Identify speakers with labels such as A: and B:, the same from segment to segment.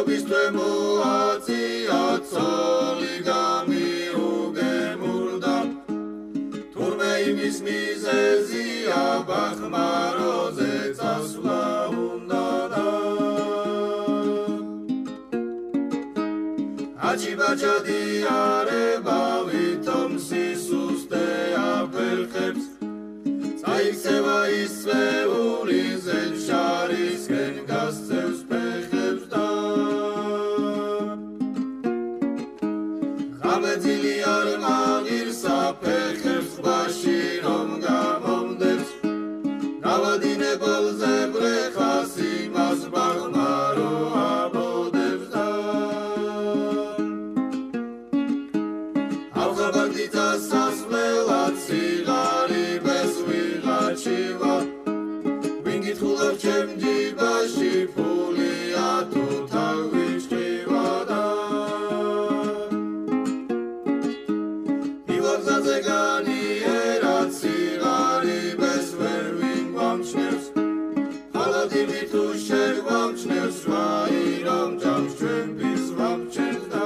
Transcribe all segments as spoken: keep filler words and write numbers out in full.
A: თაობის თემოაწია ცოლი გამიუგემურდა თურმე იმის მიზეზია ბახმაროზე წასვლა უნდა და აჯიბაჯადი არება ვითომ სისუსტეა ფერხებს წაიქცევა ის სვეული ზედშარისკენ გასცევს ფეხებს და ღამეძილი არ მაღირსა ფეხებს ზღვაში რომ გამომდებს გავადინებელზე ბრეხას იმას ბახმარო აბოდებს და ავღაბანდითა სასვლელად სიღარიბეს ვიღაჩივა ვინ გითხულობ ჩემ ჯიბაში ფულია თუ თავიჭრივა და ივაგზაზე განიერა სიღარიბეს ვერ ვინ გვამჩნევს ხალოდი მით უშერ გვამჩნევს ვაი რომ ჯამს ჩვენთვის ვამჩნევს და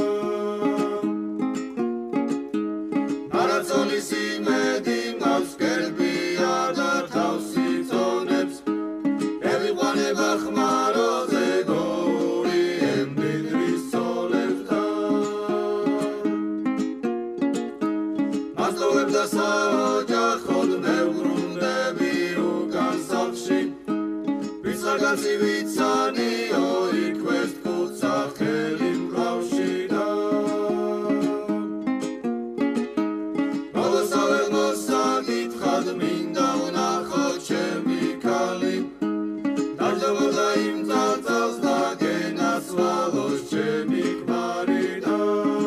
A: მარაცოლის იმედი მაქვს გერბია და თავს იწონებს ევიყვანე ბახმაროზე გოური ემბიდრის ცოლებს და მასტოვებ და საოჯახოდ მევგრუნდები უკან სახლში ვისაგანცი ვიცანიო იქვეს თქუცა ხელი მკლავში და მოგოსავალ მოსაგითხად მინდა ვნახოთ ჩემი ქალი დაჯდომოდა იმ წელწელს და გენაცვალოს ჩემი ქმარი და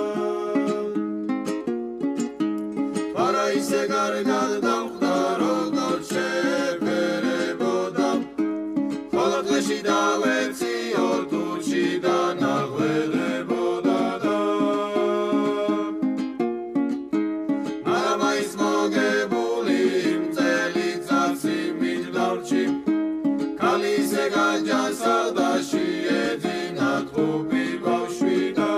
A: თვარა ისე კარგად დამხვდა როგორ შეეფერებოდა ხოლო დღეში დავეციო თუჩი და ნაღველებოდა და მაგრამ ის მოგებული იმ წელიწადს იმით დარჩი ქალი ისე გაჯანსაღდა შეეძინა ტყუპი ბავშვი და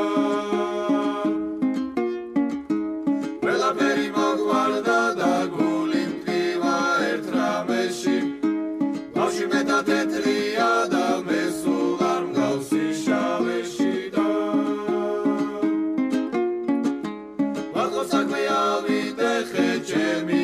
A: ყველაფერი მოგვარდა და გული მტკივა ერთ რამეში ბავშვი მეტად თეთრია და მე სულ არ მგავსი შავეში და ვარყო საქმე ავიდე ხე ჩემი